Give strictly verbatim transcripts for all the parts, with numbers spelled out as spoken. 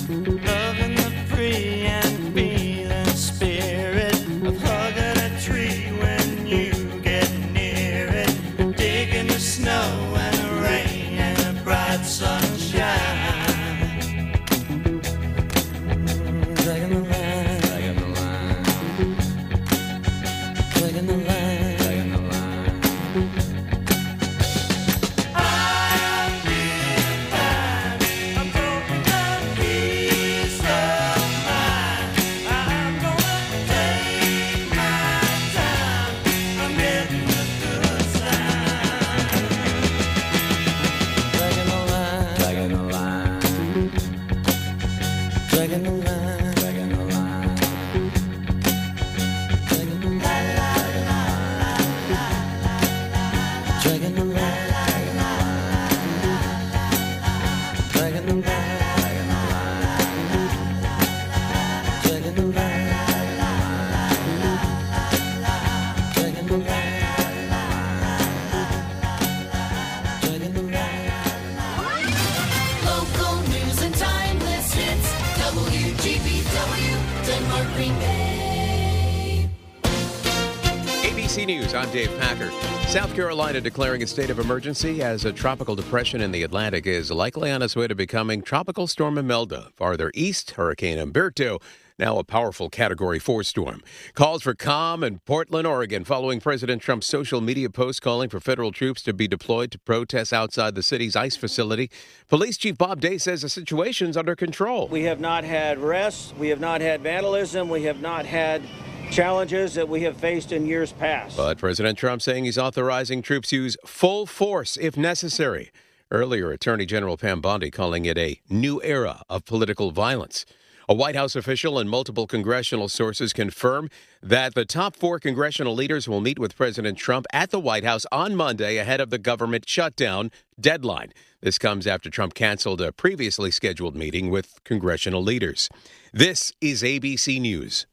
Loving the free and feeling spirit of hugging a tree when you get near it. Digging the snow and the rain and the bright sunshine. Dragging the line, dragging the line, dragging the line, dragging the line. I'm feeling fine. I'm broken a piece of mine. I'm gonna take my time. I'm getting the good sign. Dragging the line, dragging the line, dragging the line. Local news and timeless hits. W G B W, Denmark Green Bay. A B C News, I'm Dave Packer. South Carolina declaring a state of emergency as a tropical depression in the Atlantic is likely on its way to becoming Tropical Storm Imelda. Farther east, Hurricane Humberto, now a powerful Category four storm. Calls for calm in Portland, Oregon, following President Trump's social media post calling for federal troops to be deployed to protest outside the city's ICE facility. Police Chief Bob Day says the situation's under control. We have not had arrests, we have not had vandalism, we have not had challenges that we have faced in years past. But President Trump saying he's authorizing troops to use full force if necessary. Earlier, Attorney General Pam Bondi calling it a new era of political violence. A White House official and multiple congressional sources confirm that the top four congressional leaders will meet with President Trump at the White House on Monday ahead of the government shutdown deadline. This comes after Trump canceled a previously scheduled meeting with congressional leaders. This is A B C News.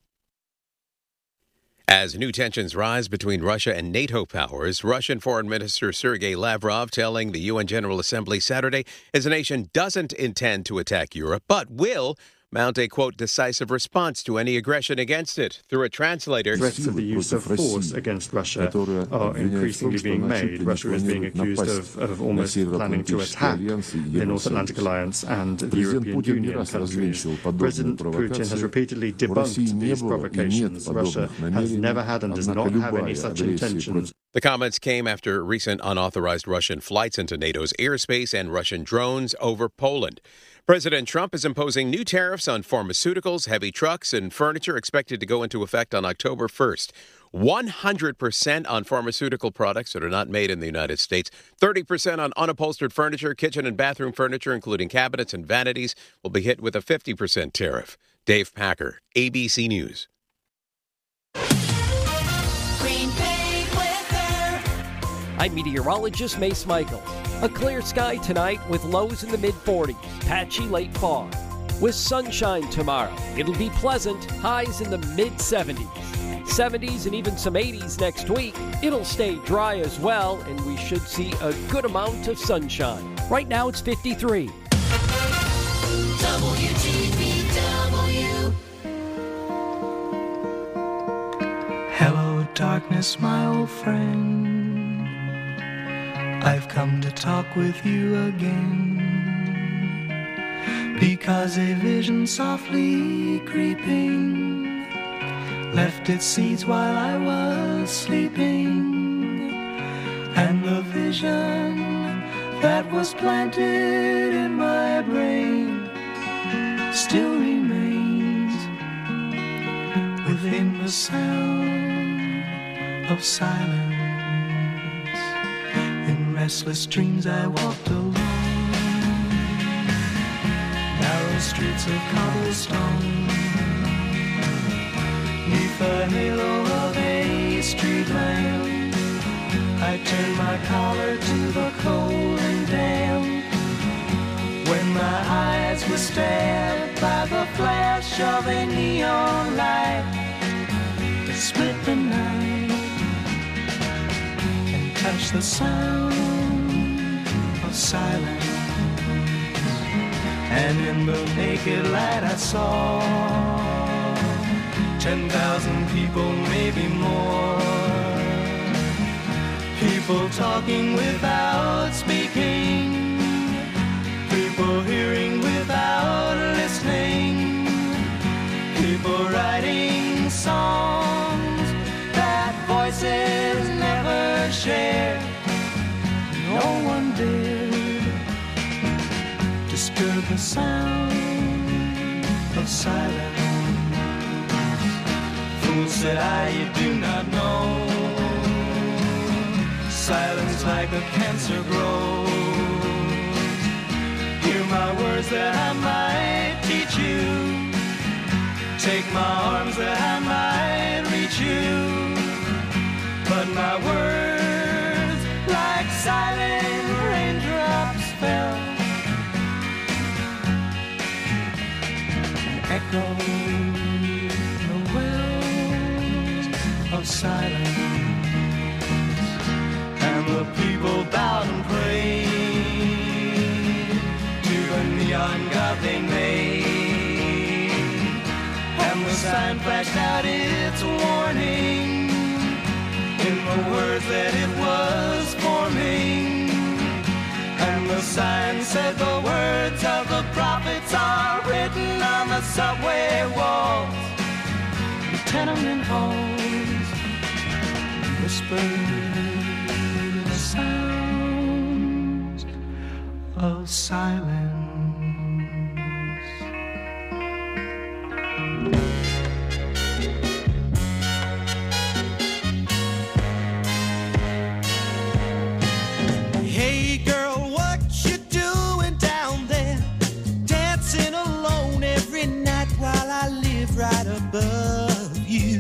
As new tensions rise between Russia and NATO powers, Russian Foreign Minister Sergei Lavrov telling the U N General Assembly Saturday his nation doesn't intend to attack Europe, but will mount a, quote, decisive response to any aggression against it. Through a translator, threats of the use of force against Russia are increasingly being made. Russia is being accused of, of almost planning to attack the North Atlantic Alliance and the European Union countries. President Putin has repeatedly debunked these provocations. Russia has never had and does not have any such intentions. The comments came after recent unauthorized Russian flights into NATO's airspace and Russian drones over Poland. President Trump is imposing new tariffs on pharmaceuticals, heavy trucks, and furniture expected to go into effect on October first. one hundred percent on pharmaceutical products that are not made in the United States. thirty percent on unupholstered furniture, kitchen and bathroom furniture, including cabinets and vanities, will be hit with a fifty percent tariff. Dave Packer, A B C News. Green Bay weather. I'm meteorologist Mace Michaels. A clear sky tonight with lows in the mid forties, patchy late fog. With sunshine tomorrow, it'll be pleasant, highs in the mid seventies. seventies and even some eighties next week. It'll stay dry as well, and we should see a good amount of sunshine. Right now it's fifty-three. W G B W. Hello, darkness, my old friend. I've come to talk with you again. Because a vision softly creeping left its seeds while I was sleeping. And the vision that was planted in my brain still remains within the sound of silence. In restless dreams I walked alone, narrow streets of cobblestone, neath the halo of a street lamp. I turned my collar to the cold and damp, when my eyes were stabbed by the flash of a neon light that split the night and touched the sound of silence. And in the naked light I saw ten thousand people, maybe more. People talking without speaking, people hearing without listening, people writing songs that voices never share. No one dared disturb the sound of silence. Fool, said I, you do not know. Silence like a cancer grows. Hear my words that I might teach you. Take my arms that I might reach you. But my words, like silent raindrops, fell and echoed the wells of silence. And the people bowed and prayed to the neon god they made. And the sign flashed out its warning in the words that it was forming. And the sign said the words of the prophets are written on the subway walls, the tenement halls, whispered sounds of silence. Hey girl, what you doing down there? Dancing alone every night while I live right above you.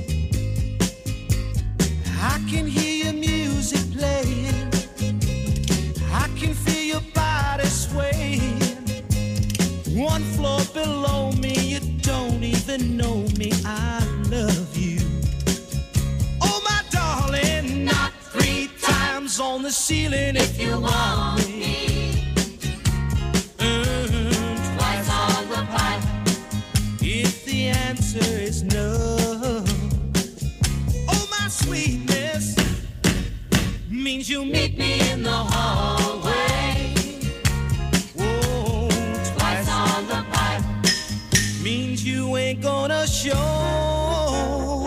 I can hear your music playing, I can feel your body swaying. One floor below me, you don't even know me, I love you. Oh my darling, not three times on the ceiling if you want me. Mm, twice on the pipe if the answer is no. Oh my sweetness means you meet me in the hallway. Whoa, twice on the pipe means you ain't gonna show.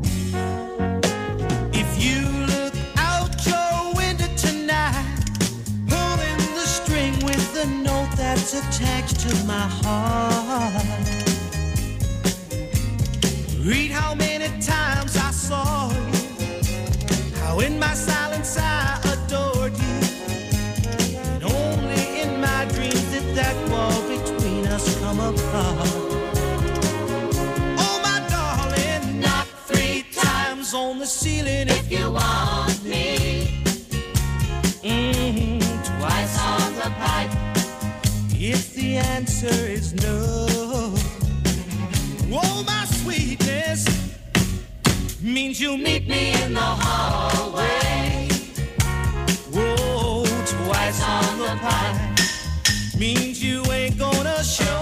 If you look out your window tonight, pulling the string with the note that's attached to my heart, read how many times I saw you, how in my silence I adored you, and only in my dreams did that wall between us come apart. Oh my darling, not three times on the ceiling if you want me. Mm-hmm, twice on the pipe if the answer is no. Oh my sweetness means you'll meet me in the hallway. Whoa, twice on the pipe means you ain't gonna show.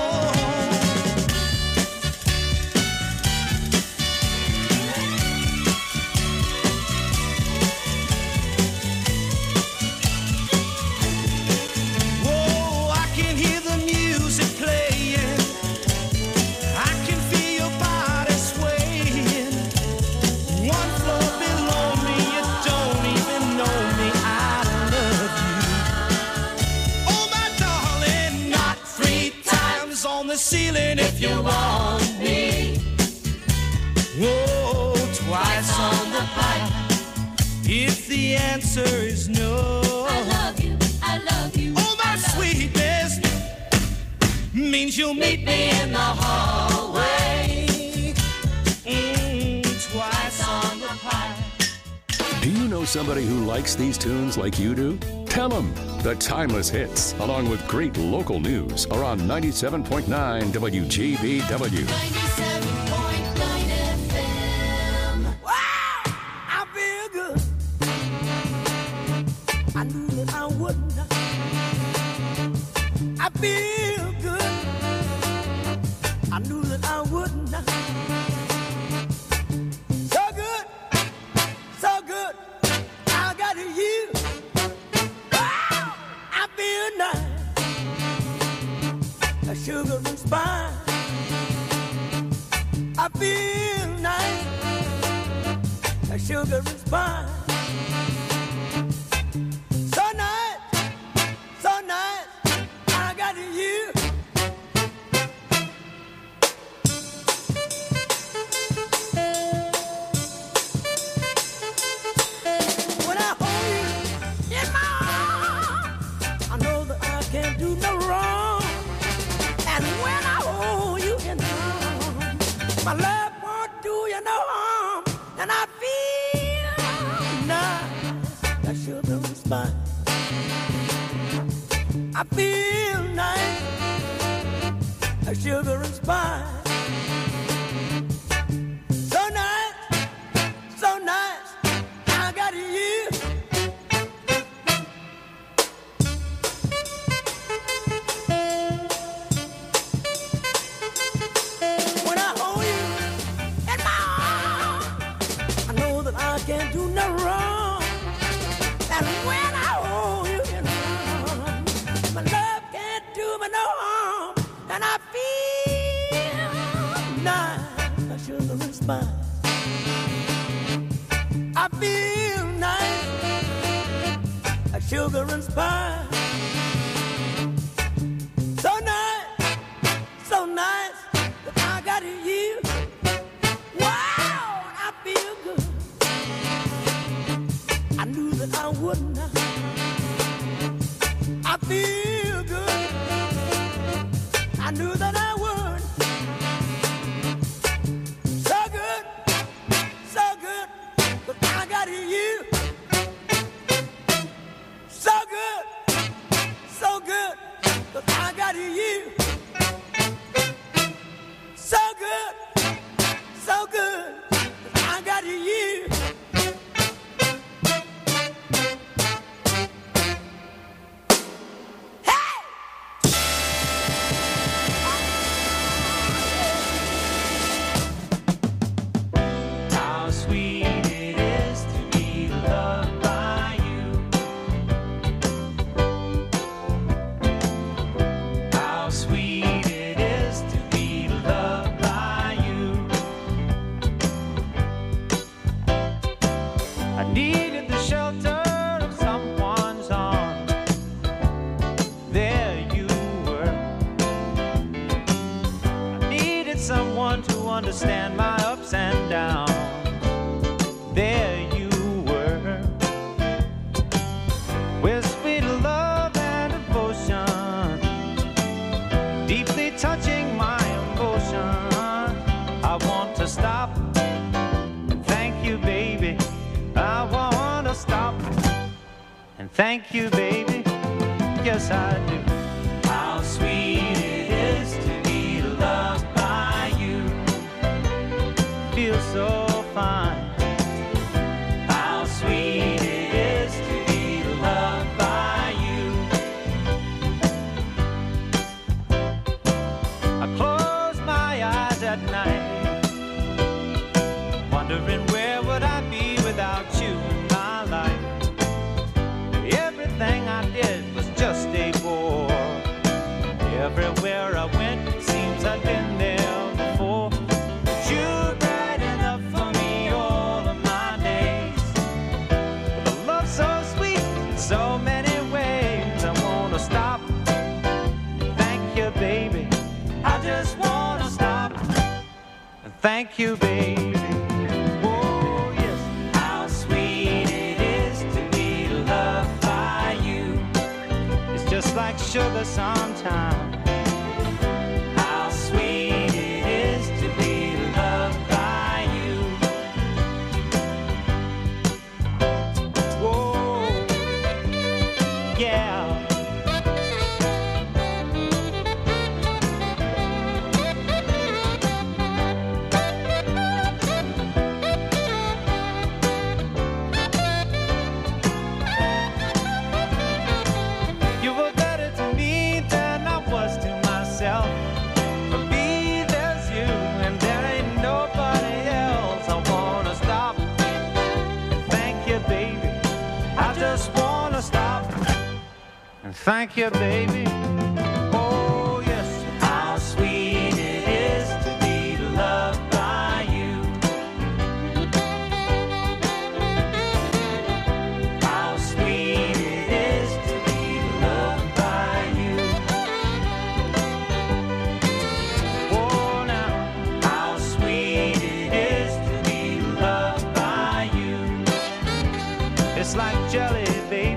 Whoa, I can hear the music playing, I can feel your body swaying. One floor below me, you don't even know me, I love you. Oh my darling, not three times on the ceiling if you want me. Whoa, twice on the pipe if the answer is no. I love you, I love you. Oh my sweetness means you'll meet me in the hallway. Mm, twice on the pipe. Do you know somebody who likes these tunes like you do? Tell them the timeless hits, along with great local news, are on ninety-seven point nine W G B W. ninety-seven point nine F M. Wow, I feel good. I knew that I would. I feel good. I knew that I would not. So good, so good. I got you. Wow, I feel nice. A sugar and spice. I feel nice. A sugar and spice. So nice, so nice. I got you. When I hold you in my arms, I know that I can't do no wrong. And when I hold you in my arms, my love won't do you no harm. And I feel nice, that sugar and spice. I feel nice, that sugar and spice. So nice, so nice, I got you. When I hold you in my arms, I know that I can't do no wrong. And when I hold you in my arms, my love can't do me no harm. And I feel nice, a sugar and spice. I feel nice, a sugar and spice. So nice, so nice, that I got you. Wow, I feel good. I knew that I would not. I feel good. I knew that I would. So good, so good, but I got you. So good, so good, but I got you. So good, so good, but I got you. How sweet it is to be loved by you. How sweet it is to be loved by you. I needed the shelter of someone's arms. There you were. I needed someone to understand my ups and downs. There you were, with sweet love and devotion, deeply touching my emotion. I want to stop and thank you, baby. I want to stop and thank you, baby. Yes, I do. How sweet it is to be loved by you. Feels so fine. How sweet it is to be loved by you. I close my eyes at night, wondering where would I be without you in my life. Everything I did was just a bore. Everywhere I went, it seems I've been there before. But you're bright enough for me all of my days. With a love so sweet in so many ways, I wanna stop. Thank you, baby. I just wanna stop. And thank you, baby. Oh, yes. How sweet it is to be loved by you. It's just like sugar sometimes. How sweet it is to be loved by you. Whoa, yeah. You were better to me than I was Thank you, baby. Oh, yes. How sweet it is to be loved by you. How sweet it is to be loved by you. Oh, now, how sweet it is to be loved by you. It's like jelly, baby.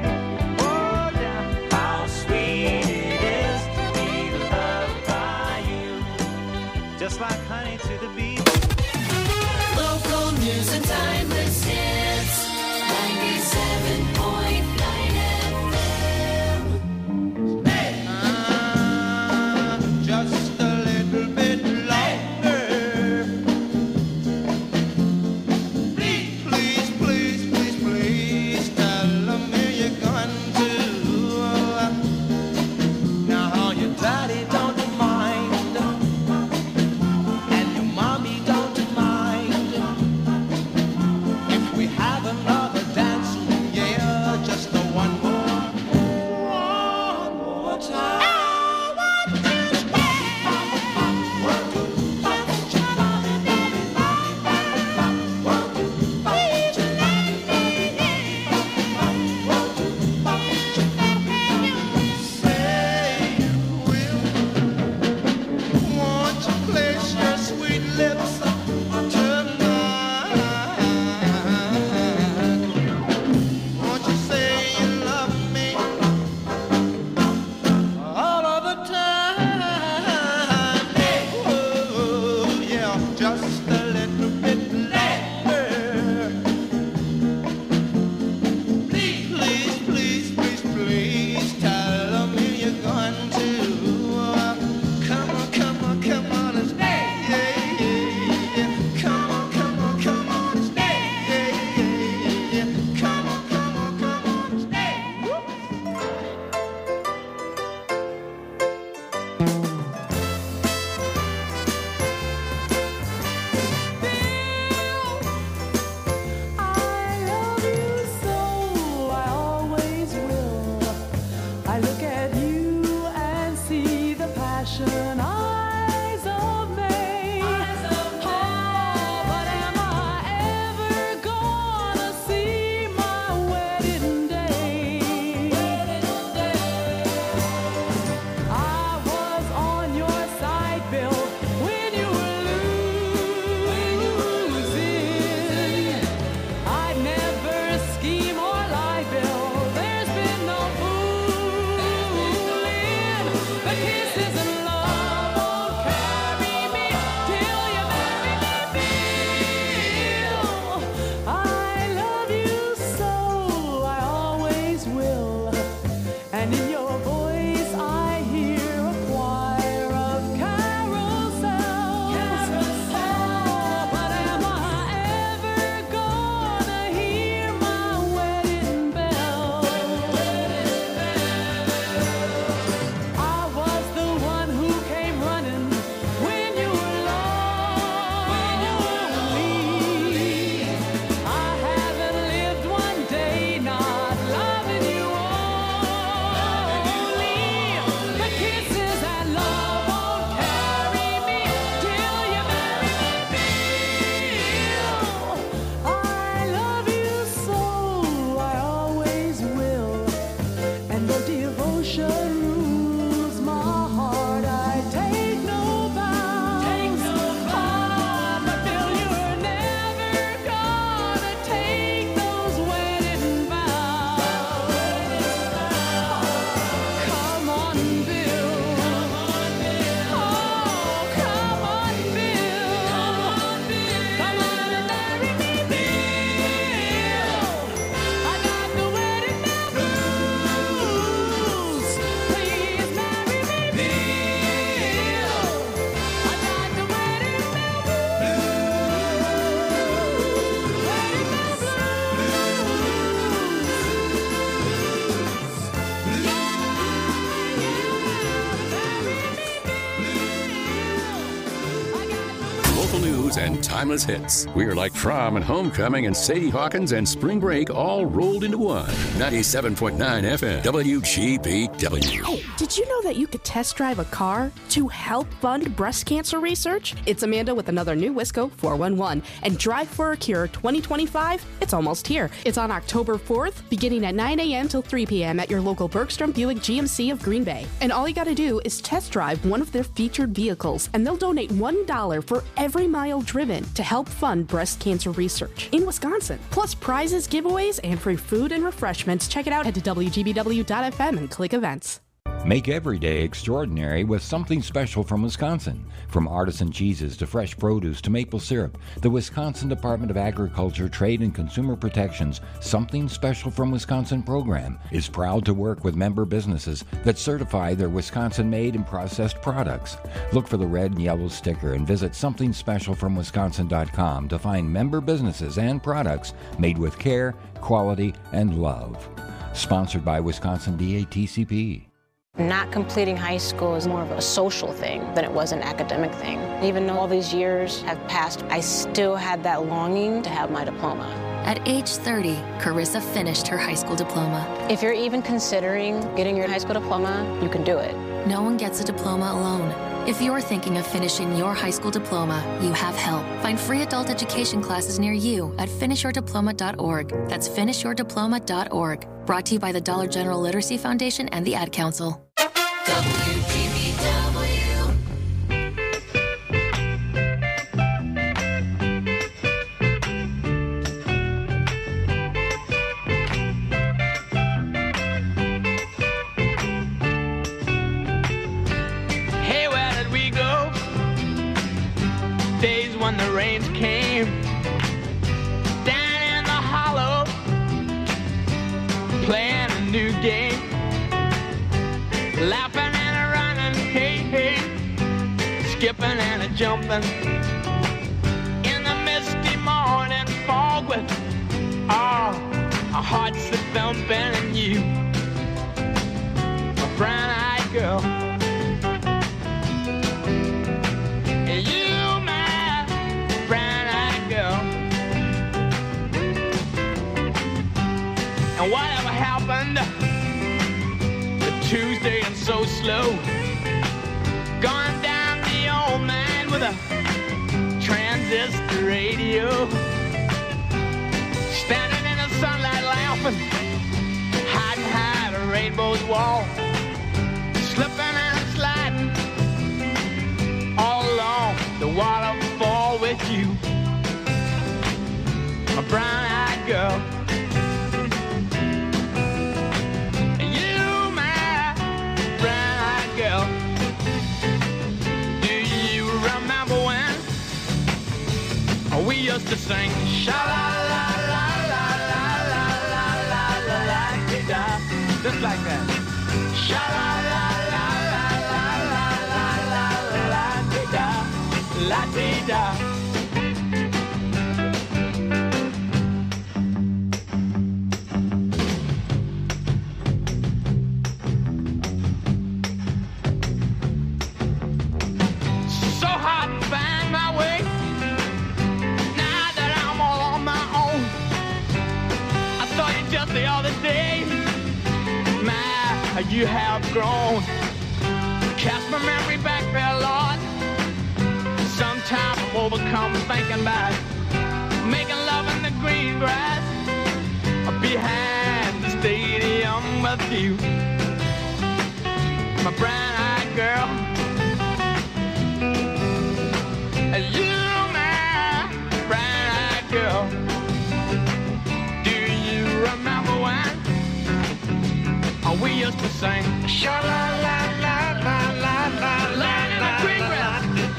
Just like honey to the bee. Local news and timeless hits. ninety-seven point nine F M. Hey! Uh, just a little bit longer. Please, please, please, please, please tell me you're going to. Now your daddy don't news and timeless hits. We're like prom and homecoming and Sadie Hawkins and spring break all rolled into one. ninety-seven point nine F M, W G B W. Hey, did you know that you could test drive a car to help fund breast cancer research? It's Amanda with another new Wisco four one one. And Drive for a Cure twenty twenty-five, it's almost here. It's on October fourth, beginning at nine a.m. till three p.m. at your local Bergstrom Buick G M C of Green Bay. And all you gotta do is test drive one of their featured vehicles, and they'll donate one dollar for every mile driven to help fund breast cancer research in Wisconsin. Plus prizes, giveaways, and free food and refreshments. Check it out. Head to W G B W dot F M and click events. Make every day extraordinary with something special from Wisconsin. From artisan cheeses to fresh produce to maple syrup, the Wisconsin Department of Agriculture, Trade and Consumer Protection's Something Special from Wisconsin program is proud to work with member businesses that certify their Wisconsin-made and processed products. Look for the red and yellow sticker and visit something special from wisconsin dot com to find member businesses and products made with care, quality, and love. Sponsored by Wisconsin D A T C P. Not completing high school is more of a social thing than it was an academic thing. Even though all these years have passed, I still had that longing to have my diploma. At age thirty, Carissa finished her high school diploma. If you're even considering getting your high school diploma, you can do it. No one gets a diploma alone. If you're thinking of finishing your high school diploma, you have help. Find free adult education classes near you at finish your diploma dot org. That's finish your diploma dot org. Brought to you by the Dollar General Literacy Foundation and the Ad Council. W G B W. Hey, where did we go? Days when the rains came down in the hollow, playing a new game, laughing and a running, hey, hey, skipping and a jumping in the misty morning fog with oh, our hearts a thumping and you, a brown-eyed girl. And you, my brown-eyed girl. And whatever happened Tuesday and so slow, going down the old man with a transistor radio, standing in the sunlight laughing, hiding behind a rainbow's wall, slipping and sliding all along the waterfall with you, a brown-eyed girl. We used to sing sha la la la la la la la la la la da, just like that. Sha la la la la la la la la la la da, la da. So hard to find my way. Just the other day, my, you have grown. Cast my memory back there, Lord. Sometimes I'm overcome thinking about making love in the green grass behind the stadium with you, my brown-eyed girl. You, my brown-eyed girl. Remember when oh, we used to sing sha la la la la la la la in the green grass.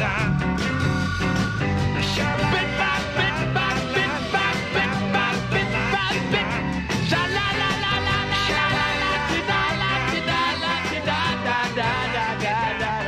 Bit by bit by bit by bit by bit by bit. Sha la la la la la la la la da la da la da da da da da da.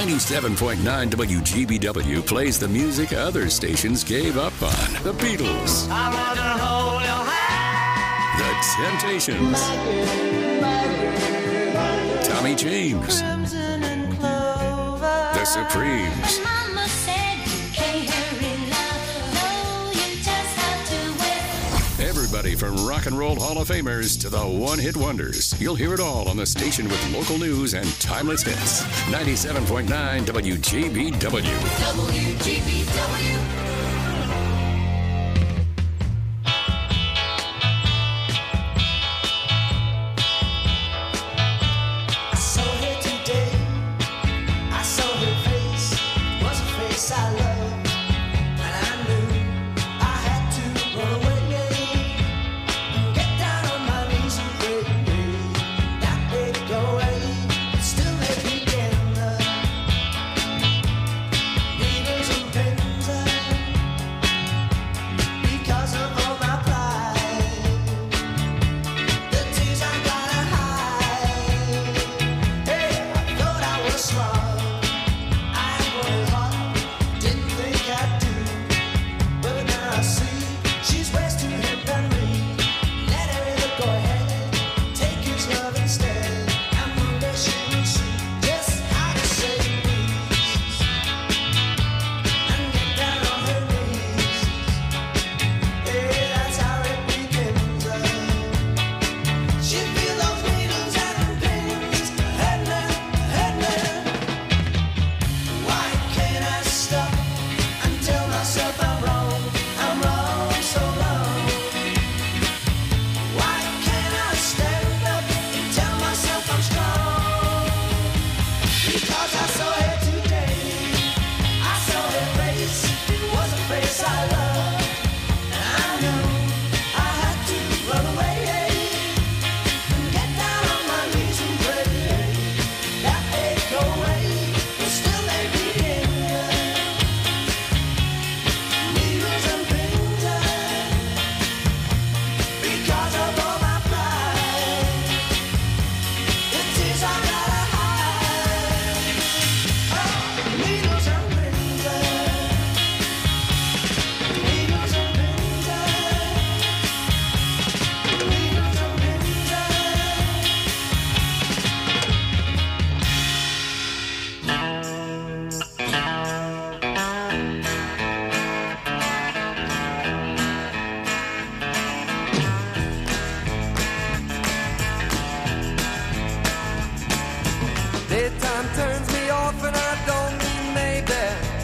ninety-seven point nine W G B W plays the music other stations gave up on. The Beatles. I want to hold your hand. The Temptations. Tommy James. Crimson and clover. The Supremes. Mama said you can't hurry love. No, you just have to wait. Everybody from Rock and Roll Hall of Famers to the one-hit wonders. You'll hear it all on the station with local news and timeless hits. ninety-seven point nine W G B W. W G B W. I saw her today. I saw her face. It was a face I loved. And I knew I had to run away. Get down on my knees and pray. That they'd go away. But still they begin. Needles and pins. Because of all my pride. The tears I gotta hide. Hey, I thought I was smart. I was hot. Didn't think I'd do. But now I see she's ways too hip than me. Let her go ahead. Take his love instead. And one day she will see just how to say please. And get down on her knees. Hey, that's how it begins. She feel those needles and pins. Head now, head now. Why can't I stop and tell myself I'm wrong? I'm wrong so long. Why can't I stand up and tell myself I'm strong? Because I saw her today. I saw her face. It was a face I loved. And I knew I had to run away. And get down on my knees and pray. That they'd go away. But still they begin. Needles and pins. Because of all my pride. The tears I gotta hide. Oh, needles and pins. Needles and pins. Needles and pins. Daytime turns me off and I don't mean maybe.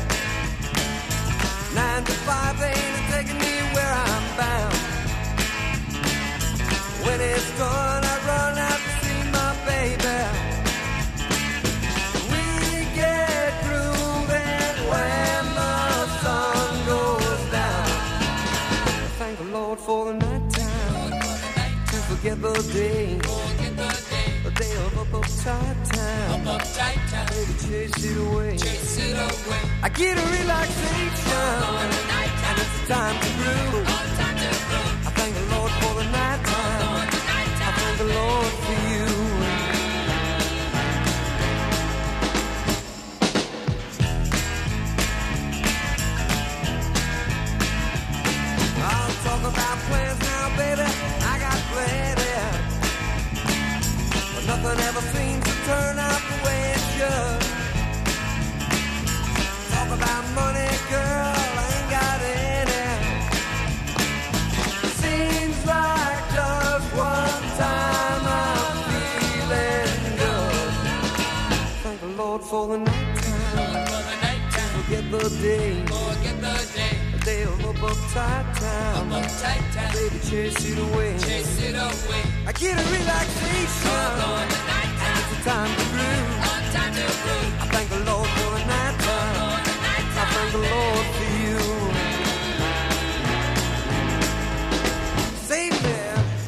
Nine to five ain't taking me where I'm bound. When it's done, I run out to see my baby. We get grooving when the sun goes down. Thank the Lord for the night time to forget the day. A day of up uptight time. Baby, chase it away. I get a relaxation. And it's time to groove. I thank the Lord for the night time. I thank the Lord for you. I'll talk about plans now, baby. I got plenty. But nothing ever seems to turn out the way it should. Talk about money, girl, I ain't got any. Seems like just one time I'm feeling good. Thank the Lord for the night time. Forget the day. A day of up uptight time. Baby, chase it away. I get a relaxation. And it's a time to groove. I thank the Lord for the night time. I thank the Lord for you. Save me.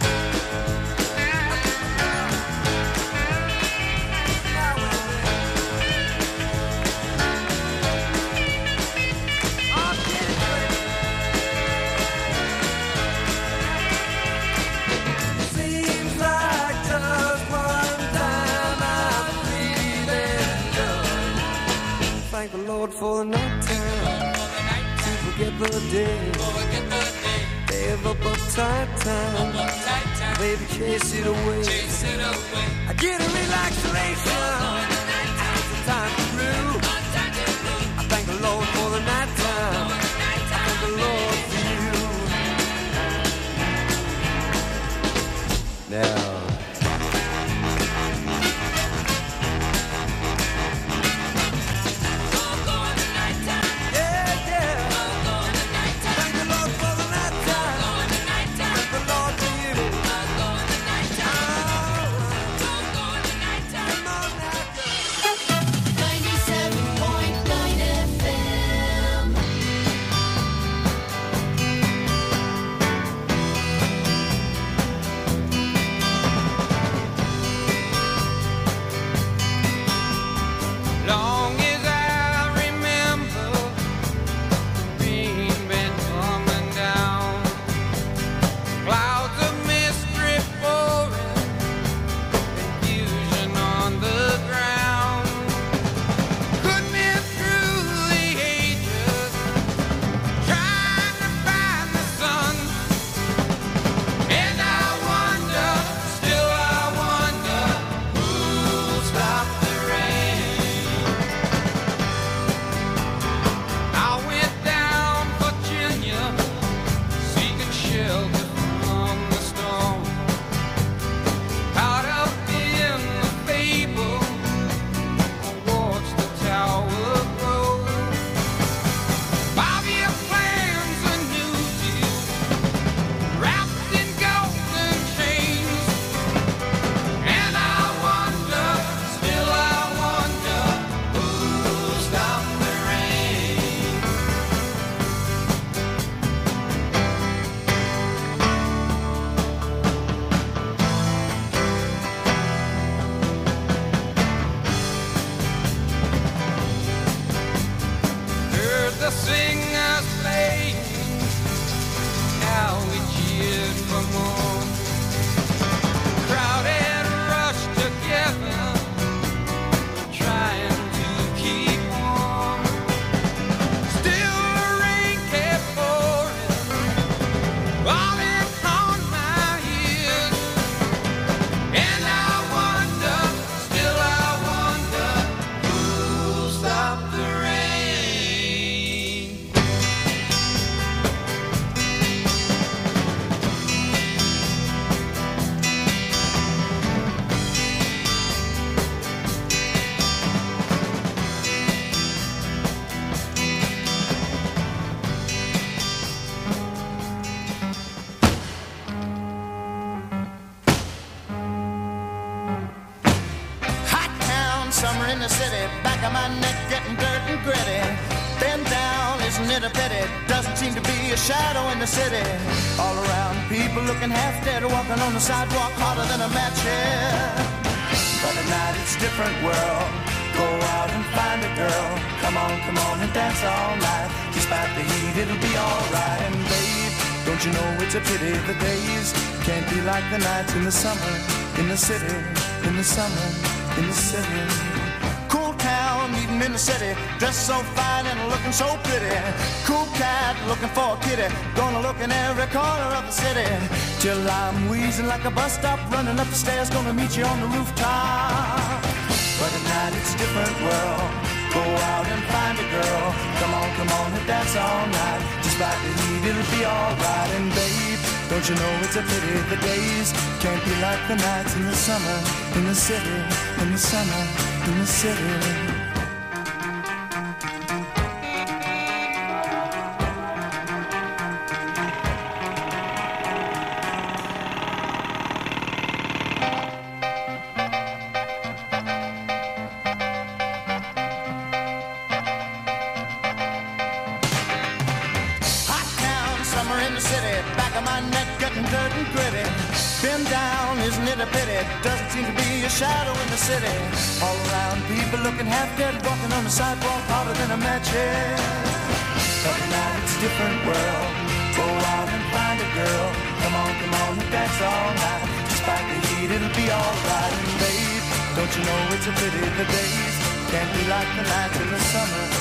Seems like just one time I'm feeling good. thank the Lord for the night time. To forget the day. Day of up uptight time. Baby, chase it away. I get a relaxation. It's the time through. I thank the Lord for the night time. I thank the Lord for you. Now. In the city, back of my neck getting dirt and gritty. Been down, isn't it a pity? Doesn't seem to be a shadow in the city. All around, people looking half dead, walking on the sidewalk harder than a match head. But at night it's a different world. Go out and find a girl. Come on, come on and dance all night. Despite the heat, it'll be alright. And babe, don't you know it's a pity the days can't be like the nights in the summer, in the city, in the summer, in the city. Town, meeting in the city, dressed so fine and looking so pretty. Cool cat looking for a kitty, gonna look in every corner of the city till I'm wheezing like a bus stop, running up the stairs, gonna meet you on the rooftop. But at night it's a different world. Go out and find a girl. Come on, come on and dance all night. Despite the heat, it'll be alright. And babe, don't you know it's a pity the days can't be like the nights in the summer, in the city, in the summer, in the city. Shadow in the city, all around people looking half dead, walking on the sidewalk harder than a match head. But now it's a different world. Go out and find a girl. Come on, come on and dance all night. Despite the heat, it'll be alright. And babe, don't you know it's a pity the days can't be like the nights in the summer,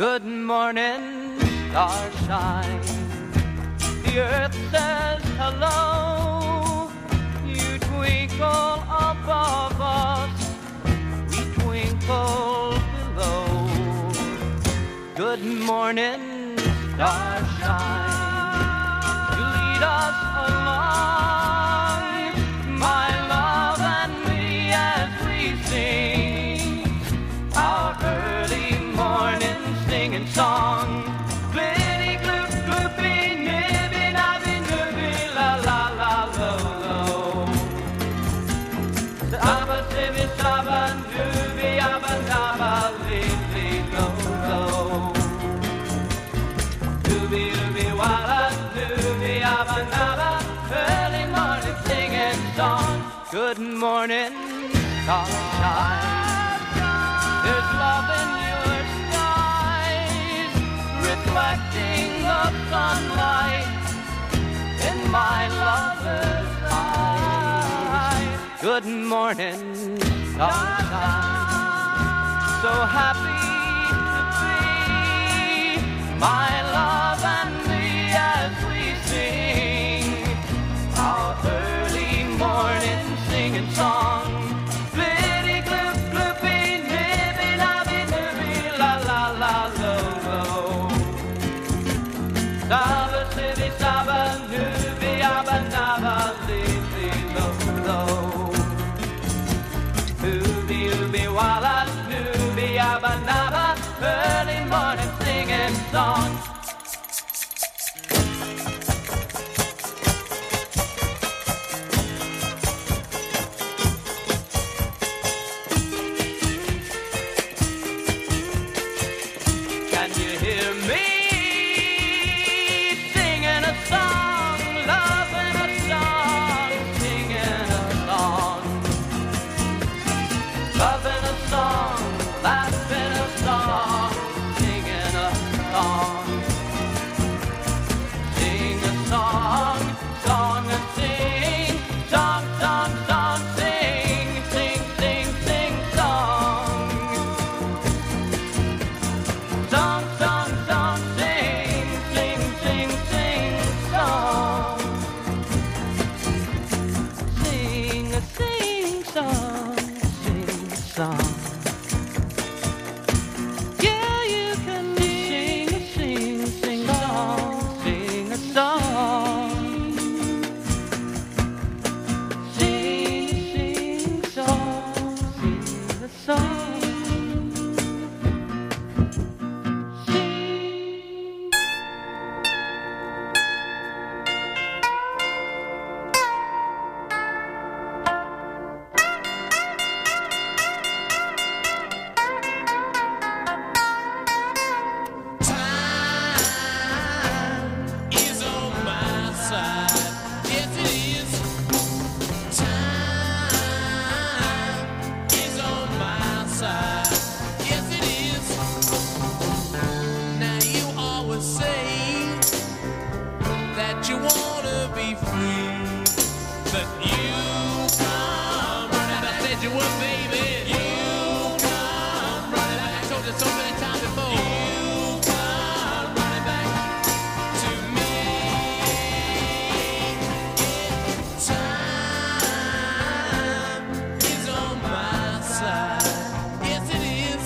Good morning, starshine. The earth says hello. You twinkle above us, we twinkle below. Good morning, starshine. You lead us along, my love and me, as we sing our early morning singing song. Glitty, gloop, gloopy, nibby, nabby, nibby, la, la, la, lo, lo. The abba, sibby, sabba, nubby, abba, nabba, li, li, lo, lo. Dooby, dooby, walla, dooby, abba, nabba, early morning singing song. Good morning, starshine. There's love in your skies, reflecting the sunlight in my lover's eyes. Good morning, sunshine. So happy to be, my love and me, as we sing our early morning singing song. Glitty, gloop, gloopy, nibby, nabby, nibby, la, la, la, lo, lo. Saba, sibby, saba, nubby, abba, nabba, li, li, lo, lo. Ooby, ooby, walla, nubby, abba, nabba, early morning singing song. Can you hear me singing a song, loving a song, singing a song, loving a song, laughing a song, singing a song, sing a song, song and sing, song, song, song, sing, sing, sing, sing, song. Song, song, song, sing, sing, sing, sing, song. Sing a sing song, sing song. Yeah, you can sing a sing, sing song, sing a song. Sing, sing song, sing a song. Is on my side. Yes, it is. Time is on my side. Yes, it is. Now you always say that you wanna be free, but you come running back. I said you would, baby. You come running back. I told you so many times before. You come running back to me. Time is on my side. Yes, it is.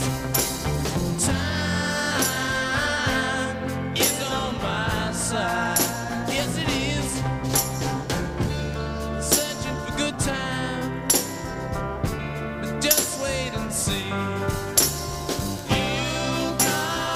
Time is on my side. Yes, it is. Searching for good time, but just wait and see. You come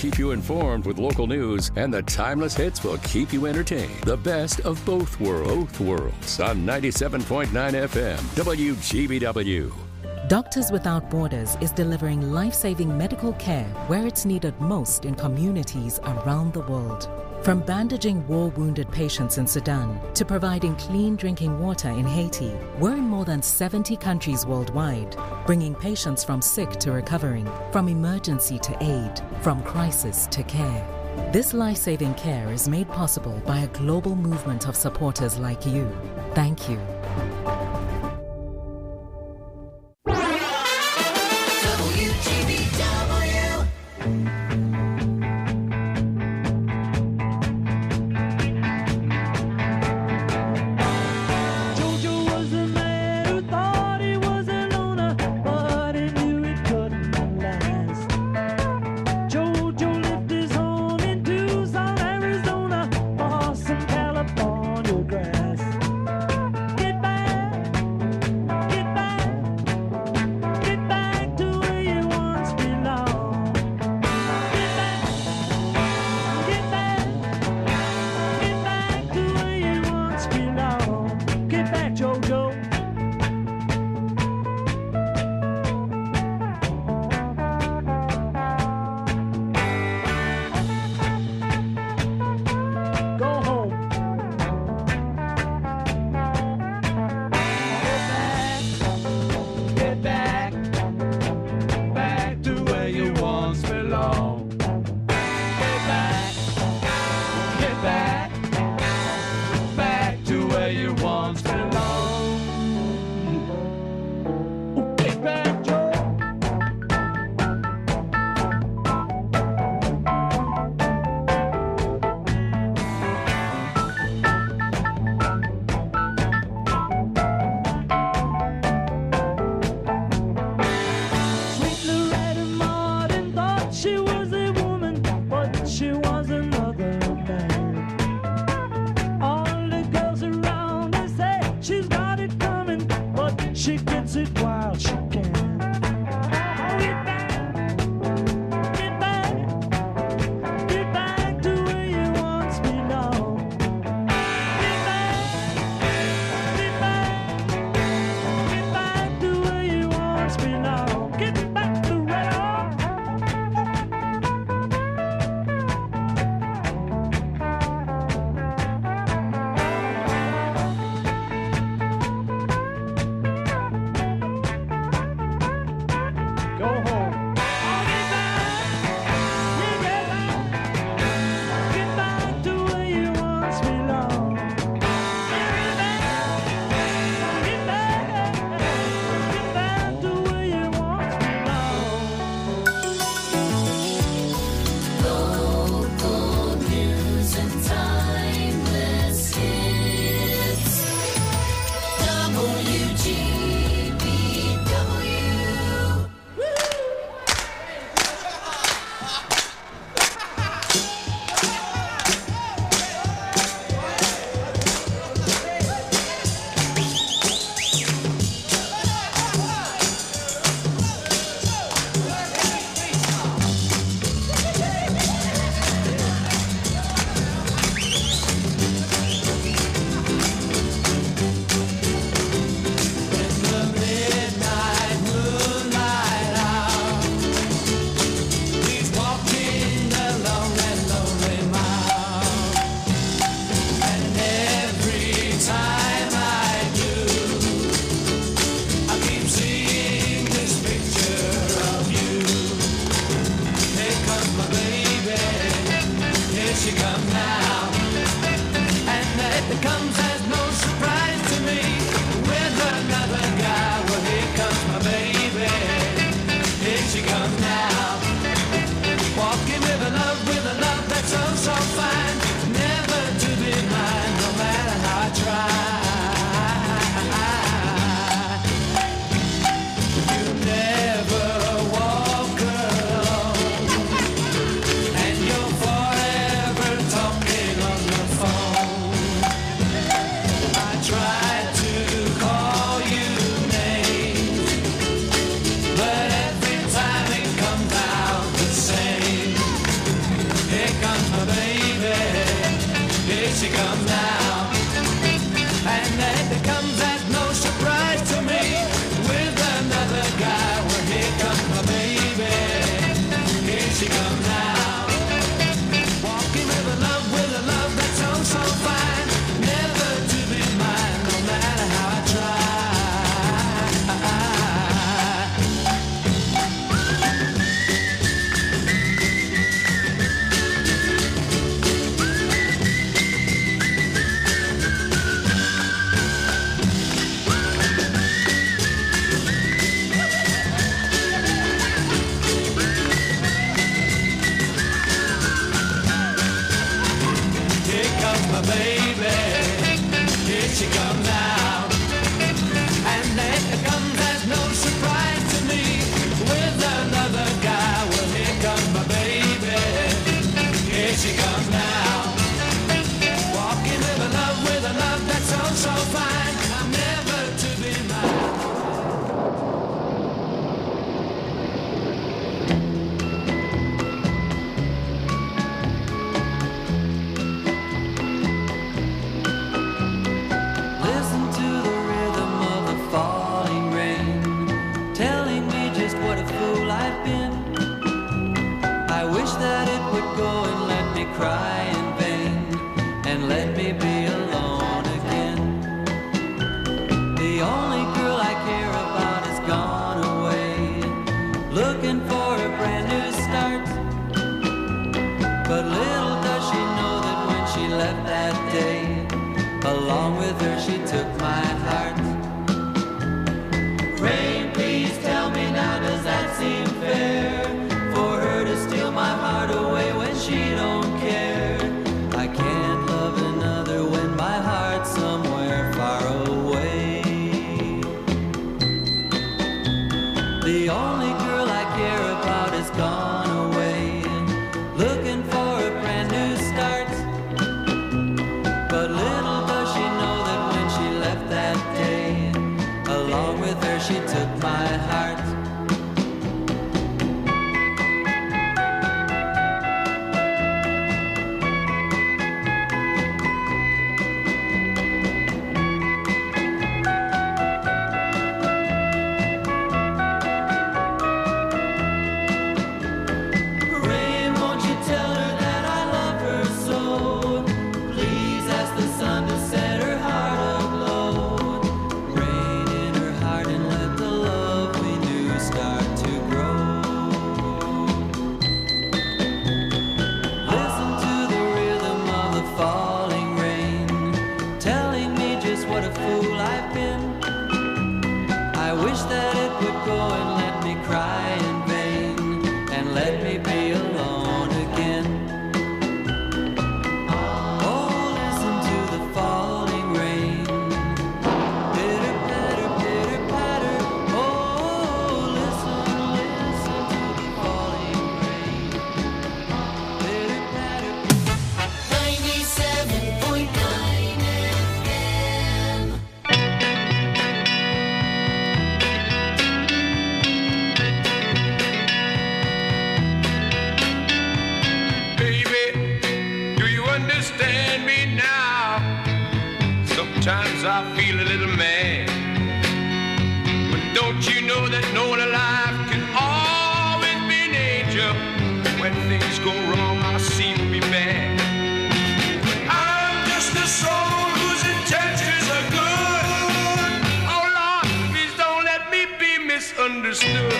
keep you informed with local news, and the timeless hits will keep you entertained. The best of both worlds, both worlds on ninety-seven point nine F M, W G B W. Doctors Without Borders is delivering life-saving medical care where it's needed most in communities around the world. From bandaging war-wounded patients in Sudan to providing clean drinking water in Haiti, we're in more than seventy countries worldwide, bringing patients from sick to recovering, from emergency to aid, from crisis to care. This life-saving care is made possible by a global movement of supporters like you. Thank you. W G B W. Jojo was a man who thought he was a loner, but he knew it couldn't last. Jojo lived his home in Tucson, Arizona, for some California grass. Get back, get back, get back to where you once belonged. Get back, get back, get back to where you once belonged. Get back, Jojo. Go home. Get back, back to where you once belonged. Get back, get back, back to where you once belonged. Get back, Joe. Sweet Loretta Martin thought she was a woman, but she was another man. All the girls around her say she's got it coming, but she gets it while she can. Get back, get back, get back to where you once belonged. Get back, get back, get back to where you once belonged. Get back to where go home. Get back, get back to where you once belonged. Get back, get back, get back to where you once belonged. Local news and timeless hits. W G B W. She comes now, and it comes as no surprise to me. With another guy, well, here comes my baby. Here she comes now, walking with a love, with a love that's so so fine, never to be mine, no matter how I try. You never walk alone, and you're forever talking on the phone. I tried to comes my baby. Here she comes now. And then it comes as no surprise to me with another guy. Well, here comes my baby. Here she comes now. Walking with a love, with a love that's so, so fine. I'm never to be mine. Listen to the rhythm of the falling rain, telling me just what a fool I've been. I wish that it would go and let me cry in vain, and let me be alone again. The only girl I care about has gone away, looking for a brand new start. But little does she know that when she left that day, along with her she took my heart. Rain, please tell me now, does that seem fair? For her to steal my heart away when she don't care. I can't love another when my heart's somewhere far away. The only girl I care about has gone away, looking for a brand new start. But little does she know that when she left that day, along with her she took my heart. Rain, won't you tell her that I love her so? Please ask the sun to set her heart aglow. Rain in her heart and let the love we knew start to grow. Listen to the rhythm of the falling rain, telling me just what a fool I've been. I wish that it would go and let me cry in vain, and let me be alone again. Oh, listen to the falling rain. Pitter patter, pitter patter. Oh, listen, listen to the falling rain. Pitter patter. ninety-seven point nine F M. Baby, do you understand me now? Sometimes I feel a little mad, but don't you know that no one alive can always be an angel? When things go wrong, I seem to be bad. But I'm just a soul whose intentions are good. Oh Lord, please don't let me be misunderstood.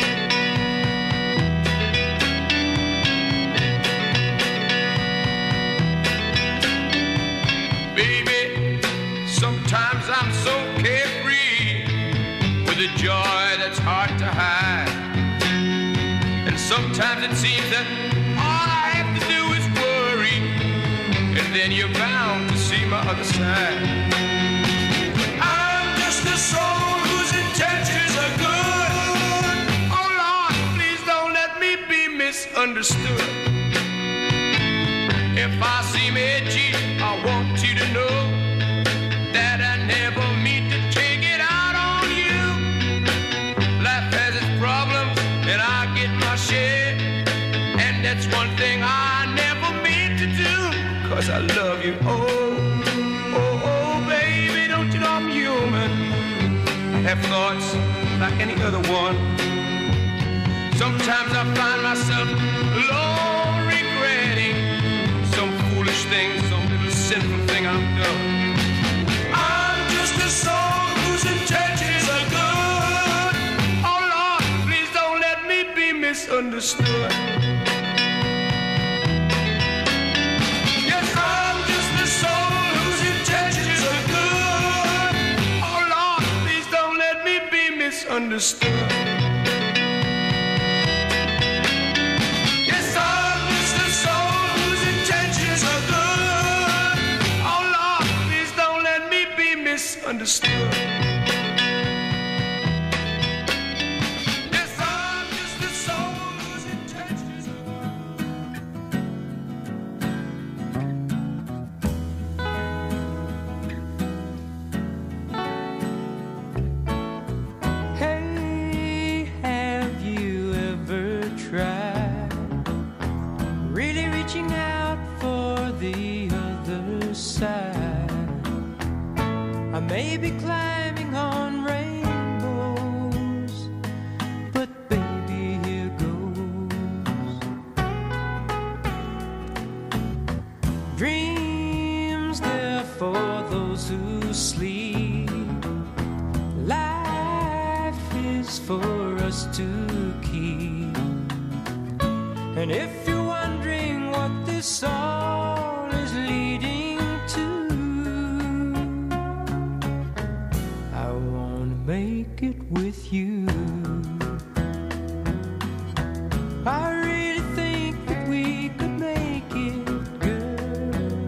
Baby, sometimes I'm so carefree with a joy that's hard to hide. And sometimes it seems that all I have to do is worry, and then you're bound to see my other side. But I'm just a soul whose intentions are good. Oh Lord, please don't let me be misunderstood. If I seem edgy, I want you to know that I never mean to take it out on you. Life has its problems, and I get my share. And that's one thing I never mean to do, 'cause I love you. Oh, oh, oh, baby, don't you know I'm human? I have thoughts like any other one. Sometimes I find myself alone regretting some foolish thing, some little sinful thing I've done. I'm just a soul whose intentions are good. Oh Lord, please don't let me be misunderstood. Yes, I'm just a soul whose intentions are good. Oh Lord, please don't let me be misunderstood. Yes, I'm just a soul whose intentions are good. understood. Yes, I'm just a soul whose intentions Hey, have you ever tried really reaching out for the other side? I may be climbing on rainbows, but baby, here goes. Dreams, they're for those who sleep. Life is for us to keep. And if you're wondering what this all is leading to, I wanna make it with you. I really think that we could make it, girl.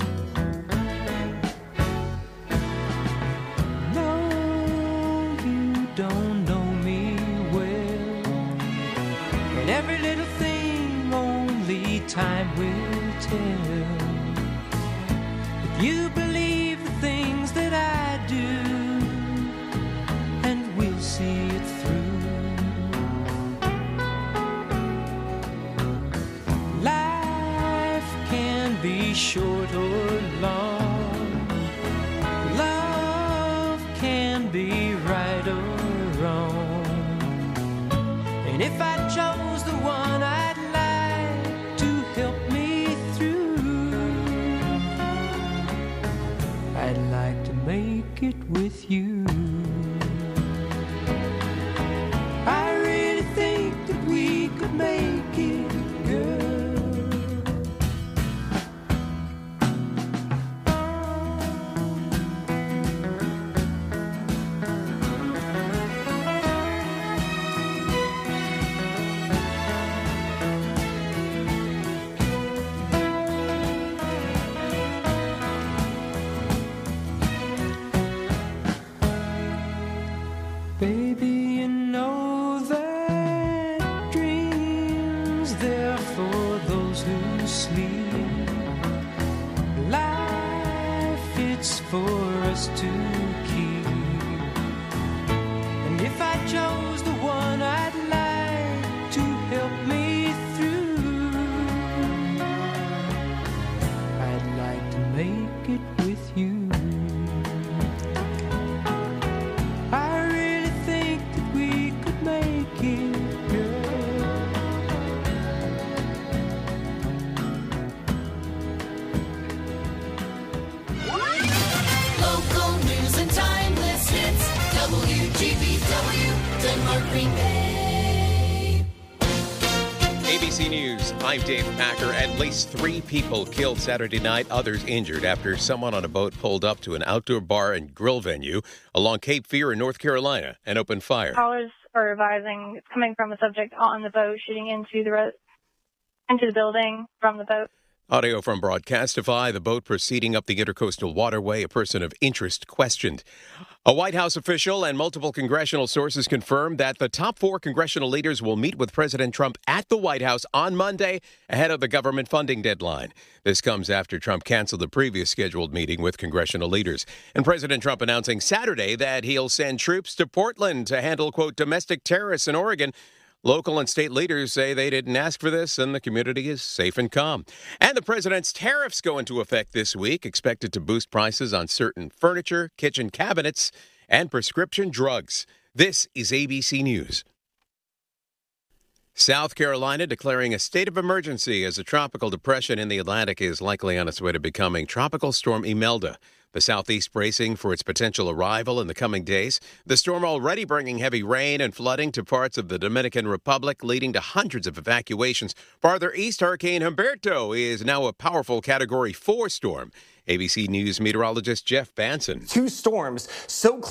No, you don't know me well, and every little thing only time will tell. If you believe the things that I do, and we'll see it through. Life can be short or long. Love can be right or wrong. And if I chose the one I'd like to help me through, I'd like to make it with you. I really think that we could make it, girl. Baby, you know that dreams, they're for those who sleep. Life, it's for us to keep. And if I chose the one I'd like to help me through, I'd like to make it with you. I really think that we could make it, girl. Local news and timeless hits. W G B W, Denmark, Green Bay. A B C News, I'm Dave Packer. At least three people killed Saturday night, others injured after someone on a boat pulled up to an outdoor bar and grill venue along Cape Fear in North Carolina and opened fire. Callers are advising it's coming from a subject on the boat shooting into the ro- into the building from the boat. Audio from Broadcastify, the boat proceeding up the intercoastal waterway, a person of interest questioned. A White House official and multiple congressional sources confirmed that the top four congressional leaders will meet with President Trump at the White House on Monday ahead of the government funding deadline. This comes after Trump canceled the previous scheduled meeting with congressional leaders. And President Trump announcing Saturday that he'll send troops to Portland to handle, quote, domestic terrorists in Oregon. Local and state leaders say they didn't ask for this, and the community is safe and calm. And the president's tariffs go into effect this week, expected to boost prices on certain furniture, kitchen cabinets, and prescription drugs. This is A B C News. South Carolina declaring a state of emergency as a tropical depression in the Atlantic is likely on its way to becoming Tropical Storm Imelda. The southeast bracing for its potential arrival in the coming days. The storm already bringing heavy rain and flooding to parts of the Dominican Republic, leading to hundreds of evacuations. Farther east, Hurricane Humberto is now a powerful Category four storm. A B C News meteorologist Jeff Banson. Two storms so close.